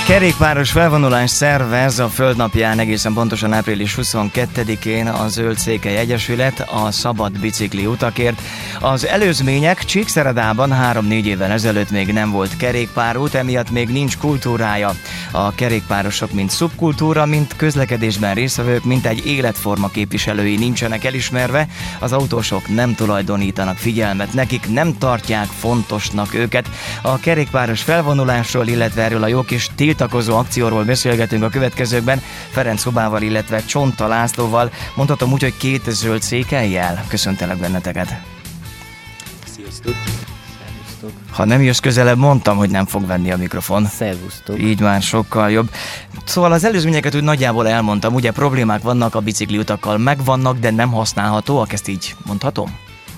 Kerékpáros felvonulás szervez a Földnapján, egészen pontosan április 22-én a Zöld-Székely Egyesület a szabad bicikli utakért. Az előzmények: Csíkszeredában 3-4 évvel ezelőtt még nem volt kerékpárút, emiatt még nincs kultúrája. A kerékpárosok mint szubkultúra, mint közlekedésben résztvevők, mint egy életforma képviselői nincsenek elismerve, az autósok nem tulajdonítanak figyelmet nekik, nem tartják fontosnak őket. A kerékpáros felvonulásról, illetve erről a jó kis tiltakozó akcióról beszélgetünk a következőkben Ferenc Hubával, illetve Csonta Lászlóval. Mondhatom úgy, hogy 2 zöld székellyel. Köszöntelek benneteket. Sziasztok! Ha nem jössz közelebb, mondtam, hogy nem fog venni a mikrofon. Szervusztok! Így már sokkal jobb. Szóval az előzményeket úgy nagyjából elmondtam, ugye problémák vannak a bicikliutakkal, megvannak, de nem használhatóak, ezt így mondhatom?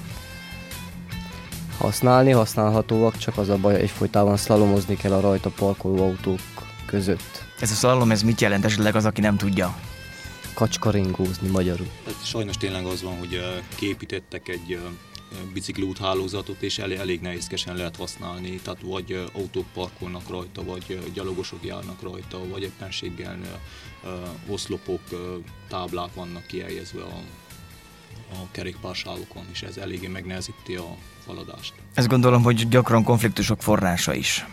Használhatóak, csak az a baj, egyfolytában szlalomozni kell a rajta parkoló autók között. Ez a szlalom, ez mit jelent esetleg az, aki nem tudja? Kacskaringózni magyarul. Sajnos tényleg az van, hogy kiépítettek egy bicikliút hálózatot, és elég nehézkesen lehet használni, tehát vagy autók parkolnak rajta, vagy gyalogosok járnak rajta, vagy éppenséggel oszlopok, táblák vannak kihelyezve a kerékpársávokon, és ez eléggé megnehezíti a haladást. Ezt gondolom, hogy gyakran konfliktusok forrása is.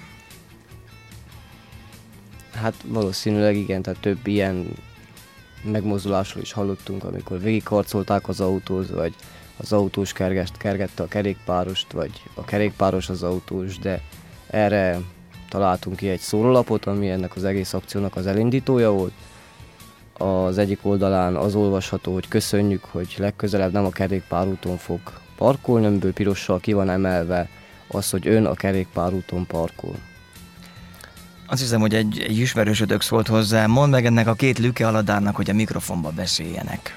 Hát valószínűleg igen, tehát több ilyen megmozdulásról is hallottunk, amikor végigkarcolták az autót, vagy az autós kergette a kerékpárost, vagy a kerékpáros az autós, de erre találtunk ki egy szórólapot, ami ennek az egész akciónak az elindítója volt. Az egyik oldalán az olvasható, hogy köszönjük, hogy legközelebb nem a kerékpárúton fog parkolni, amiből pirossal ki van emelve az, hogy ön a kerékpárúton parkol. Azt hiszem, hogy egy ismerősödök szólt hozzá, mondd meg ennek a 2 lüke aladárnak, hogy a mikrofonba beszéljenek.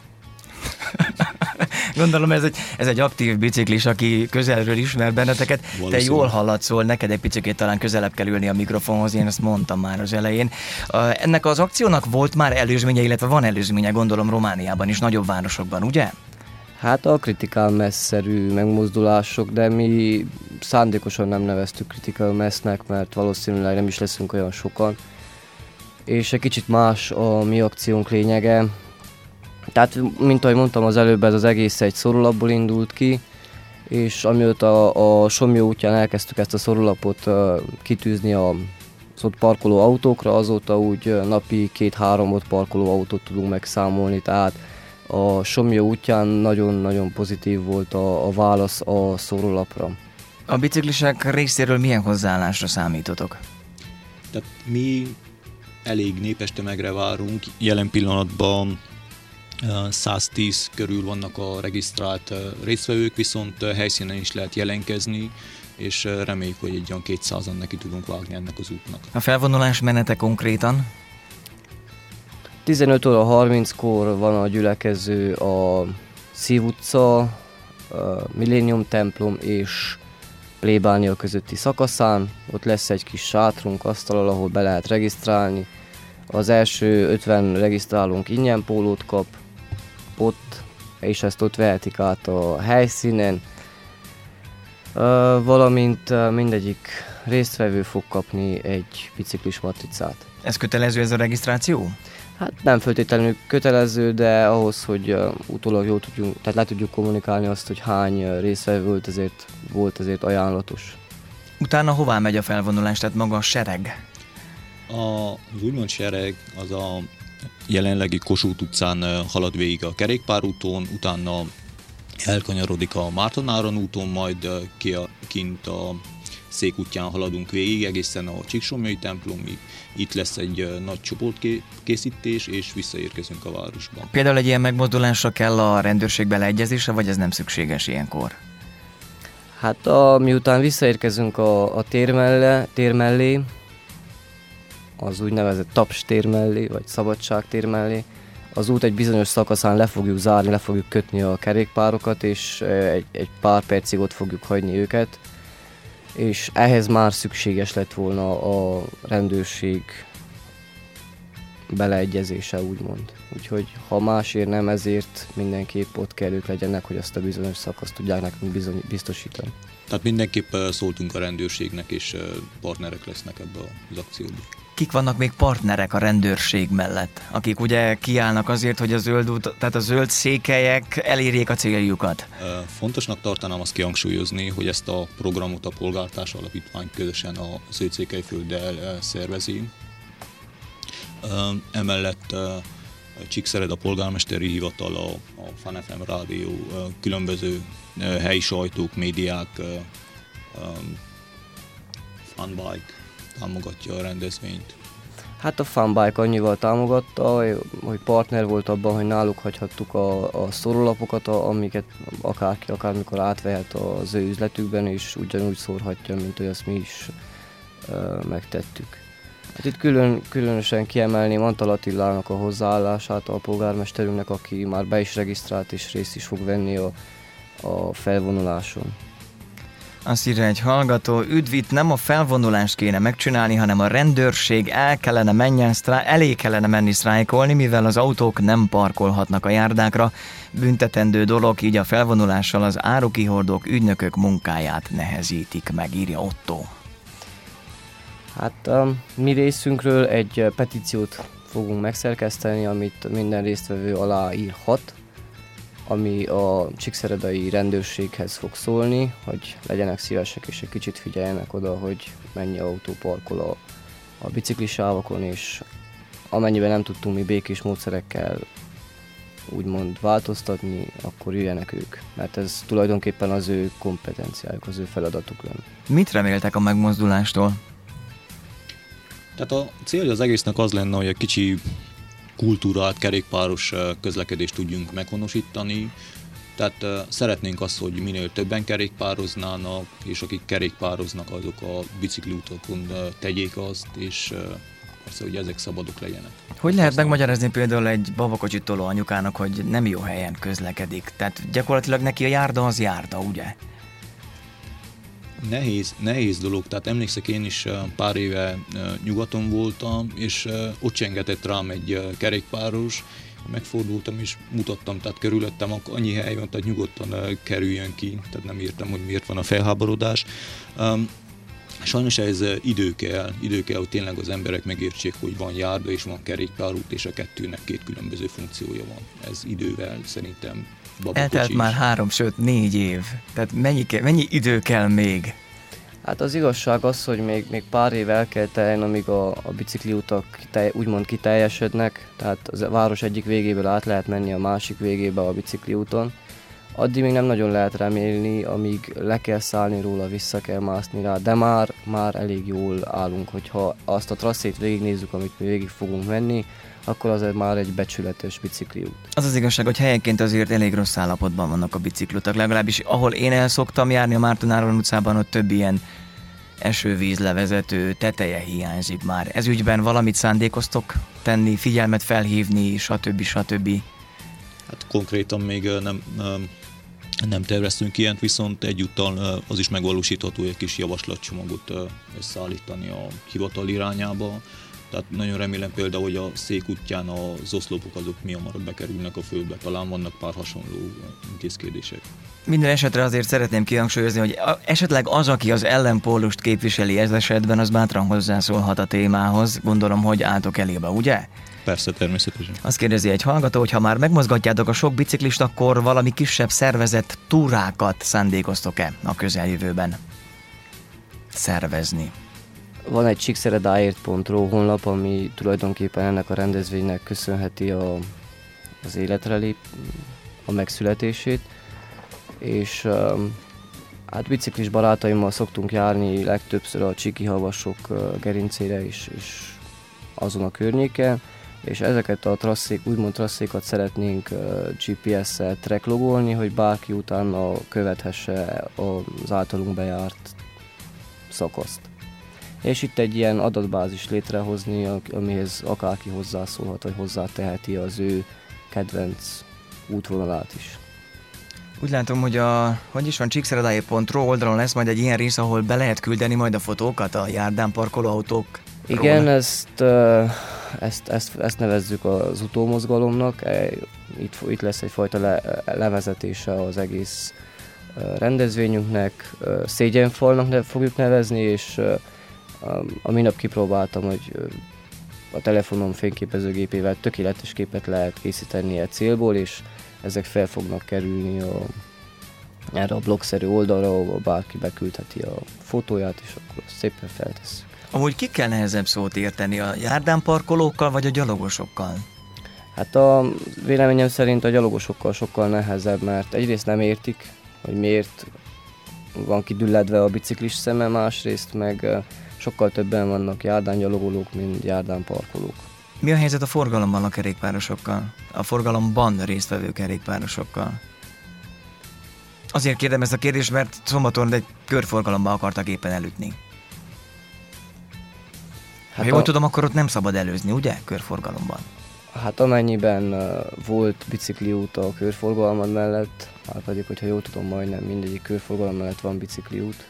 Gondolom ez egy aktív biciklis, aki közelről ismer benneteket. Te jól hallatszol, neked egy picit talán közelebb kell ülni a mikrofonhoz, én ezt mondtam már az elején. Ennek az akciónak volt már előzménye, illetve van előzménye, gondolom Romániában is, nagyobb városokban, ugye? Hát a critical mass-szerű megmozdulások, de mi szándékosan nem neveztük critical mass-nek, mert valószínűleg nem is leszünk olyan sokan. És egy kicsit más a mi akciónk lényege. Tehát, mint ahogy mondtam az előbb, ez az egész egy szórólapból indult ki, és amióta a Somlyó útján elkezdtük ezt a szórólapot kitűzni az ott parkoló autókra, azóta úgy napi 2-3 ott parkoló autót tudunk megszámolni, tehát a Somlyó útján nagyon-nagyon pozitív volt a válasz a szórólapra. A biciklisek részéről milyen hozzáállásra számítotok? Tehát mi elég népes tömegre várunk, jelen pillanatban 110 körül vannak a regisztrált résztvevők, viszont helyszínen is lehet jelentkezni, és reméljük, hogy egy olyan 200-an neki tudunk vágni ennek az útnak. A felvonulás menete konkrétan? 15 óra 30-kor van a gyülekező a Szív utca, a Millennium templom és plébánia közötti szakaszán. Ott lesz egy kis sátrunk, asztalal, ahol be lehet regisztrálni. Az első 50 regisztrálónk ingyen pólót kap ott, és ezt ott vehetik át a helyszínen. Valamint mindegyik résztvevő fog kapni egy biciklis matricát. Ez kötelező, ez a regisztráció? Hát nem feltétlenül kötelező, de ahhoz, hogy utólag jól tudjunk, tehát le tudjuk kommunikálni azt, hogy hány résztvevő volt, ezért ajánlatos. Utána hová megy a felvonulás, tehát maga a sereg? Az úgymond sereg az a jelenlegi Kossuth utcán halad végig a kerékpárúton, utána elkanyarodik a Márton Áron úton, majd kint a Szék útján haladunk végig, egészen a Csíksomlyói templomig. Itt lesz egy nagy csoportkészítés, és visszaérkezünk a városba. Például egy ilyen megmozdulásra kell a rendőrség beleegyezése, vagy ez nem szükséges ilyenkor? Hát miután visszaérkezünk a tér mellé, az úgynevezett Taps tér mellé, vagy Szabadság tér mellé, az út egy bizonyos szakaszán le fogjuk zárni, le fogjuk kötni a kerékpárokat, és egy pár percig ott fogjuk hagyni őket, és ehhez már szükséges lett volna a rendőrség beleegyezése, úgymond. Úgyhogy ha másért nem, ezért mindenképp ott kell ők legyenek, hogy azt a bizonyos szakaszt tudják nekünk biztosítani. Tehát mindenképp szóltunk a rendőrségnek, és partnerek lesznek ebbe az akcióba. kik vannak még partnerek a rendőrség mellett, akik ugye kiállnak azért, hogy a zöld út, tehát a zöld székelyek elérjék a céljukat? Fontosnak tartanám azt kihangsúlyozni, hogy ezt a programot a Polgártárs Alapítvány közösen a Zöld Székelyfölddel szervezi. Emellett Csíkszereda polgármesteri hivatal, a Fun FM rádió, különböző helyi sajtók, médiák, Funbike támogatja a rendezvényt. Hát a Funbike annyival támogatta, hogy partner volt abban, hogy náluk hagyhattuk a szórólapokat, amiket akármikor átvehet az ő üzletükben, és ugyanúgy szórhatja, mint hogy azt mi is megtettük. Hát itt különösen kiemelném Antal Attilának a hozzáállását, a polgármesterünknek, aki már be is regisztrált és részt is fog venni a felvonuláson. Azt írja egy hallgató, üdvit, nem a felvonulást kéne megcsinálni, hanem a rendőrség elé kellene menni sztrájkolni, mivel az autók nem parkolhatnak a járdákra. Büntetendő dolog, így a felvonulással az árukihordók, ügynökök munkáját nehezítik meg, írja Otto. Hát mi részünkről egy petíciót fogunk megszerkeszteni, amit minden résztvevő aláírhat, ami a csíkszeredai rendőrséghez fog szólni, hogy legyenek szívesek és egy kicsit figyeljenek oda, hogy mennyi autó parkol a biciklisávokon, és amennyiben nem tudtunk mi békés módszerekkel úgymond változtatni, akkor jöjjenek ők, mert ez tulajdonképpen az ő kompetenciájuk, az ő feladatuk lenne. Mit reméltek a megmozdulástól? Tehát a célja az egésznek az lenne, hogy egy kicsi kultúrált kerékpáros közlekedést tudjunk meghonosítani. Tehát szeretnénk azt, hogy minél többen kerékpároznának, és akik kerékpároznak, azok a bicikliutakon tegyék azt, és persze, hogy ezek szabadok legyenek. Hogy lehet megmagyarázni például egy babakocsit toló anyukának, hogy nem jó helyen közlekedik? Tehát gyakorlatilag neki a járda az járda, ugye? Nehéz dolog, tehát emlékszek, én is pár éve nyugaton voltam, és ott csengetett rám egy kerékpáros, megfordultam és mutattam, tehát körülöttem annyi hely van, tehát nyugodtan kerüljön ki, tehát nem értem, hogy miért van a felháborodás. Sajnos ez idő kell, hogy tényleg az emberek megértsék, hogy van járda és van kerékpárút, és a kettőnek két különböző funkciója van. Ez idővel szerintem eltelt már 3, sőt 4 év. Tehát mennyi idő kell még? Hát az igazság az, hogy még pár év el kell teljen, amíg a bicikliutak úgymond kiteljesednek, tehát a város egyik végéből át lehet menni a másik végébe a bicikliúton. Addig még nem nagyon lehet remélni, amíg le kell szállni róla, vissza kell mászni rá, de már elég jól állunk, hogyha azt a trasszét végignézzük, amit mi végig fogunk menni, akkor az már egy becsületes bicikliút. Az az igazság, hogy helyenként azért elég rossz állapotban vannak a biciklutak, legalábbis ahol én el szoktam járni a Márton Áron utcában, ott több ilyen esővízlevezető teteje hiányzik már. Ez ügyben valamit szándékoztok tenni, figyelmet felhívni, stb. Hát konkrétan még nem terveztünk ilyent, viszont egyúttal az is megvalósítható, egy kis javaslatcsomagot összeállítani a hivatal irányába. Tehát nagyon remélem például, hogy a Szék útján az oszlopok azok mi hamarabb bekerülnek a földbe, talán vannak pár hasonló intézkedések. Minden esetre azért szeretném kihangsúlyozni, hogy esetleg az, aki az ellenpólust képviseli ez esetben, az bátran hozzászólhat a témához. Gondolom, hogy álltok elébe, ugye? Persze, természetesen. Azt kérdezi egy hallgató, hogy ha már megmozgatjátok a sok biciklist, akkor valami kisebb szervezett túrákat szándékoztok-e a közeljövőben szervezni? Van egy csíkszeredáért.ro honlap, ami tulajdonképpen ennek a rendezvénynek köszönheti az életre a megszületését, és hát biciklis barátaimmal szoktunk járni legtöbbször a Csíki-havasok gerincére és azon a környéken, és ezeket a úgymond trasszékat szeretnénk GPS-szel tracklogolni, hogy bárki utána követhesse az általunk bejárt szakaszt. És itt egy ilyen adatbázis létrehozni, amihez akárki hozzászólhat, vagy hozzáteheti az ő kedvenc útvonalát is. Úgy látom, hogy van, csíkszeredáé.ro oldalon lesz majd egy ilyen rész, ahol be lehet küldeni majd a fotókat a járdán parkoló autók. Igen, ezt nevezzük az utómozgalomnak. Itt lesz egyfajta levezetése az egész rendezvényünknek, szégyenfalnak fogjuk nevezni, és A minap kipróbáltam, hogy a telefonom fényképezőgépével tökéletes képet lehet készíteni egy célból, és ezek fel fognak kerülni erre a blogszerű oldalra, ahol bárki beküldheti a fotóját, és akkor szépen feltesszük. Amúgy ki kell nehezebb szót érteni, a járdánparkolókkal vagy a gyalogosokkal? Hát a véleményem szerint a gyalogosokkal sokkal nehezebb, mert egyrészt nem értik, hogy miért van kidülledve a biciklis szeme, másrészt meg sokkal többen vannak járdángyalogolók, mint járdánparkolók. Mi a helyzet a forgalomban a kerékpárosokkal? A forgalomban résztvevő kerékpárosokkal? Azért kérdem ezt a kérdést, mert szombaton egy körforgalomban akartak éppen elütni. Ha jól tudom, akkor ott nem szabad előzni, ugye? Körforgalomban. Hát amennyiben volt bicikliút a körforgalom mellett, hát pedig, hogyha jól tudom, majdnem mindegyik körforgalom mellett van bicikliút.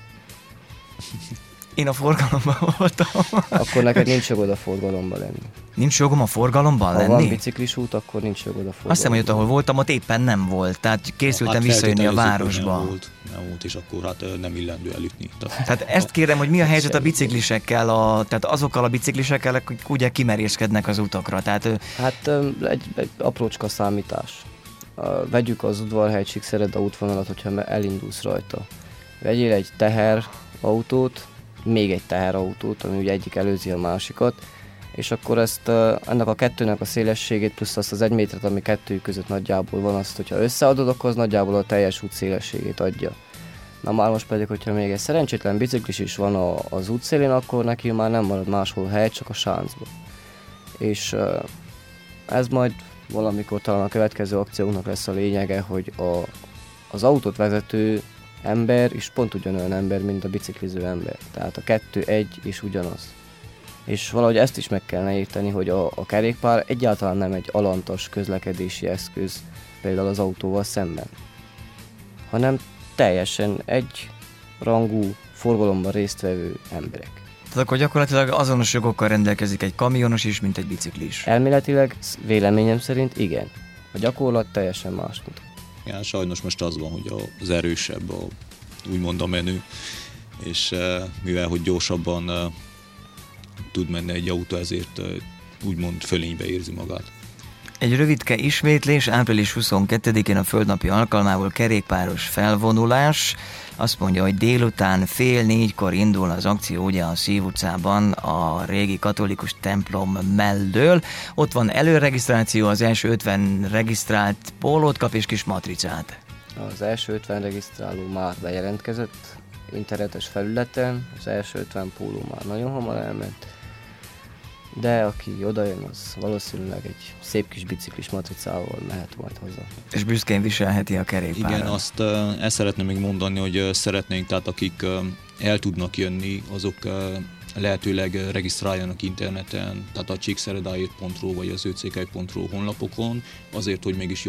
Én a forgalomban voltam. Akkor neked nincs jogod a forgalomban lenni. Nincs jogom a forgalomban lenni? Ha van biciklis út, akkor nincs jogod a forgalomban. Azt hiszem, hogy ott, ahol voltam, ott éppen nem volt. Tehát készültem visszajönni a városba. Nem volt, és akkor hát nem illendő elütni. Tehát ezt kérem, hogy mi a helyzet a biciklisekkel, tehát azokkal a biciklisekkel, akik ugye kimerészkednek az utakra. Tehát, hát egy aprócska számítás. Vegyük az Udvarhely Csíkszereda útvonalat, hogyha elindulsz rajta. Vegyél egy teherautót, még egy teherautót, ami ugye egyik előzi a másikat, és akkor ezt ennek a kettőnek a szélességét plusz azt az 1 métert, ami kettőjük között nagyjából van, azt, hogyha összeadod, akkor az nagyjából a teljes út szélességét adja. Na már most pedig, hogyha még egy szerencsétlen biciklis is van az útszélén, akkor neki már nem marad máshol hely, csak a sáncba. És ez majd valamikor talán a következő akciónak lesz a lényege, hogy az autót vezető ember is pont ugyanolyan ember, mint a bicikliző ember. Tehát a kettő egy és ugyanaz. És valahogy ezt is meg kellene érteni, hogy a kerékpár egyáltalán nem egy alantas közlekedési eszköz, például az autóval szemben, hanem teljesen egy rangú forgalomban résztvevő emberek. Tehát akkor gyakorlatilag azonos jogokkal rendelkezik egy kamionos is, mint egy biciklis. Elméletileg, véleményem szerint igen. A gyakorlat teljesen más mutat. Ja, sajnos most az van, hogy az erősebb, úgymond a menő, és mivel hogy gyorsabban tud menni egy autó, ezért úgymond fölénybe érzi magát. Egy rövidke ismétlés, április 22-én a földnapi alkalmából kerékpáros felvonulás. Azt mondja, hogy délután 3:30 indul az akció ugye a Szív utcában, a régi katolikus templom mellől. Ott van előregisztráció, az első 50 regisztrált pólót kap és kis matricát. Az első 50 regisztráló már bejelentkezett internetes felületen, az első 50 póló már nagyon hamar elment, de aki odajön, az valószínűleg egy szép kis biciklis matricával mehet majd haza. És büszkén viselheti a kerékpárat. Igen, azt el szeretném még mondani, hogy szeretnénk, tehát akik el tudnak jönni, azok lehetőleg regisztráljanak interneten, tehát a csíkszeredáért.ru vagy az öcki.ru honlapokon, azért, hogy mégis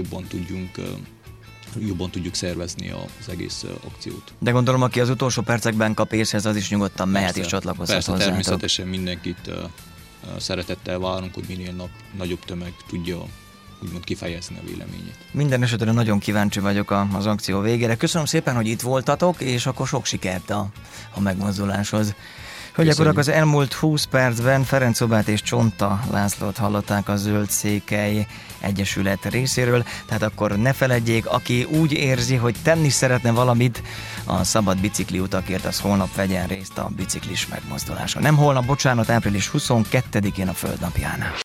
jobban tudjuk szervezni az egész akciót. De gondolom, aki az utolsó percekben kap észhez, az is nyugodtan mehet persze, és csatlakozhat persze, hozzátok. Természetesen mindenkit szeretettel várunk, hogy minél nagyobb tömeg tudja úgymond kifejezni a véleményét. Minden esetre nagyon kíváncsi vagyok az akció végére. Köszönöm szépen, hogy itt voltatok, és akkor sok sikert a megmozduláshoz. Hölgyek, urak, az elmúlt 20 percben Ferenc Czobát és Csonta Lászlót hallották a Zöld Székely Egyesület részéről, tehát akkor ne feledjék, aki úgy érzi, hogy tenni szeretne valamit a szabad bicikli utakért, az holnap vegyen részt a biciklis megmozduláson. Nem holnap, bocsánat, április 22-én a Földnapján.